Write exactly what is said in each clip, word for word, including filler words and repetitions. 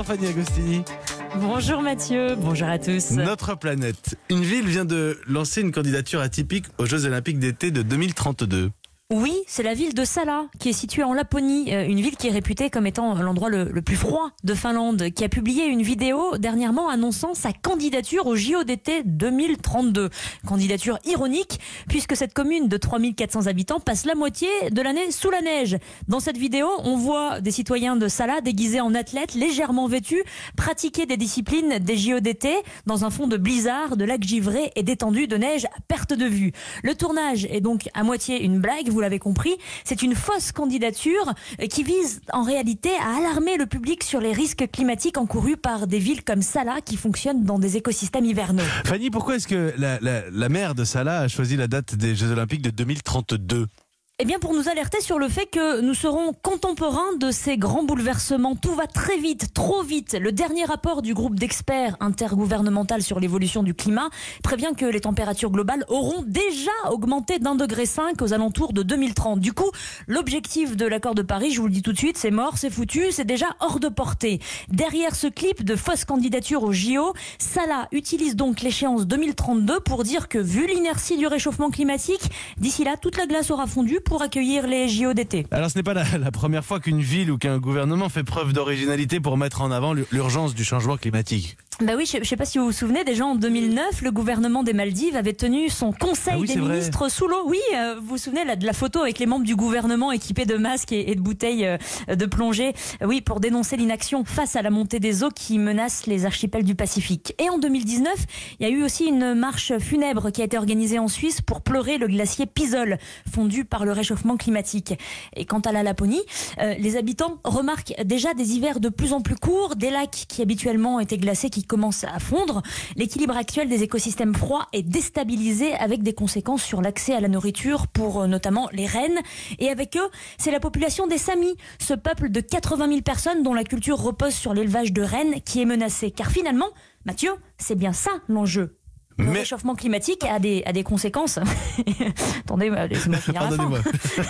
Bonjour Fanny Agostini. Bonjour Mathieu, bonjour à tous. Notre planète. Une ville vient de lancer une candidature atypique aux Jeux Olympiques d'été de deux mille trente-deux. Oui, c'est la ville de Sala, qui est située en Laponie, une ville qui est réputée comme étant l'endroit le, le plus froid de Finlande, qui a publié une vidéo dernièrement annonçant sa candidature au J O d'été deux mille trente-deux. Candidature ironique, puisque cette commune de trois mille quatre cents habitants passe la moitié de l'année sous la neige. Dans cette vidéo, on voit des citoyens de Sala déguisés en athlètes, légèrement vêtus, pratiquer des disciplines des J O d'été dans un fond de blizzard, de lacs givrés et d'étendues de neige à perte de vue. Le tournage est donc à moitié une blague, vous Vous l'avez compris, c'est une fausse candidature qui vise en réalité à alarmer le public sur les risques climatiques encourus par des villes comme Sala qui fonctionnent dans des écosystèmes hivernaux. Fanny, pourquoi est-ce que la, la, la maire de Sala a choisi la date des Jeux Olympiques de deux mille trente-deux ? Eh bien, pour nous alerter sur le fait que nous serons contemporains de ces grands bouleversements. Tout va très vite, trop vite. Le dernier rapport du groupe d'experts intergouvernemental sur l'évolution du climat prévient que les températures globales auront déjà augmenté d'un degré cinq aux alentours de deux mille trente. Du coup, l'objectif de l'accord de Paris, je vous le dis tout de suite, c'est mort, c'est foutu, c'est déjà hors de portée. Derrière ce clip de fausse candidature au J O, Sala utilise donc l'échéance deux mille trente-deux pour dire que, vu l'inertie du réchauffement climatique, d'ici là, toute la glace aura fondu pour accueillir les J O d'été. Alors ce n'est pas la, la première fois qu'une ville ou qu'un gouvernement fait preuve d'originalité pour mettre en avant l'urgence du changement climatique. Bah oui, je ne sais pas si vous vous souvenez, déjà en deux mille neuf, le gouvernement des Maldives avait tenu son conseil ah oui, des ministres vrai. sous l'eau. Oui, euh, vous vous souvenez là, de la photo avec les membres du gouvernement équipés de masques et, et de bouteilles euh, de plongée. Oui, pour dénoncer l'inaction face à la montée des eaux qui menace les archipels du Pacifique. Et en deux mille dix-neuf, il y a eu aussi une marche funèbre qui a été organisée en Suisse pour pleurer le glacier Pisol, fondu par le réchauffement climatique. Et quant à la Laponie, euh, les habitants remarquent déjà des hivers de plus en plus courts, des lacs qui habituellement étaient glacés qui commence à fondre. L'équilibre actuel des écosystèmes froids est déstabilisé avec des conséquences sur l'accès à la nourriture pour notamment les rennes. Et avec eux, c'est la population des Samis, ce peuple de quatre-vingt mille personnes dont la culture repose sur l'élevage de rennes qui est menacé. Car finalement, Mathieu, c'est bien ça l'enjeu. Le Mais... réchauffement climatique a des, a des conséquences. Attendez, laissez-moi finir la fin. non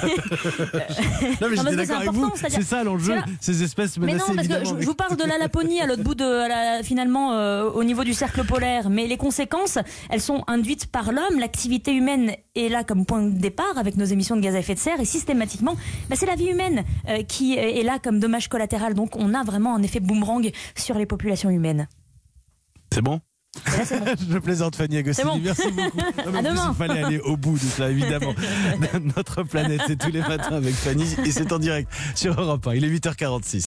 mais j'étais d'accord avec vous, c'est ça l'enjeu, ces espèces menacées. Mais non, parce que je, je vous parle de la Laponie à l'autre bout de, à la, finalement euh, au niveau du cercle polaire, mais les conséquences, elles sont induites par l'homme. L'activité humaine est là comme point de départ avec nos émissions de gaz à effet de serre et systématiquement, bah, c'est la vie humaine euh, qui est là comme dommage collatéral. Donc on a vraiment un effet boomerang sur les populations humaines. C'est bon? Là, c'est bon. Je plaisante Fanny Agostini, bon. Merci beaucoup. Non, à demain. Il fallait aller au bout de cela, évidemment. Notre planète, c'est tous les matins avec Fanny et c'est en direct sur Europe un. Il est huit heures quarante-six.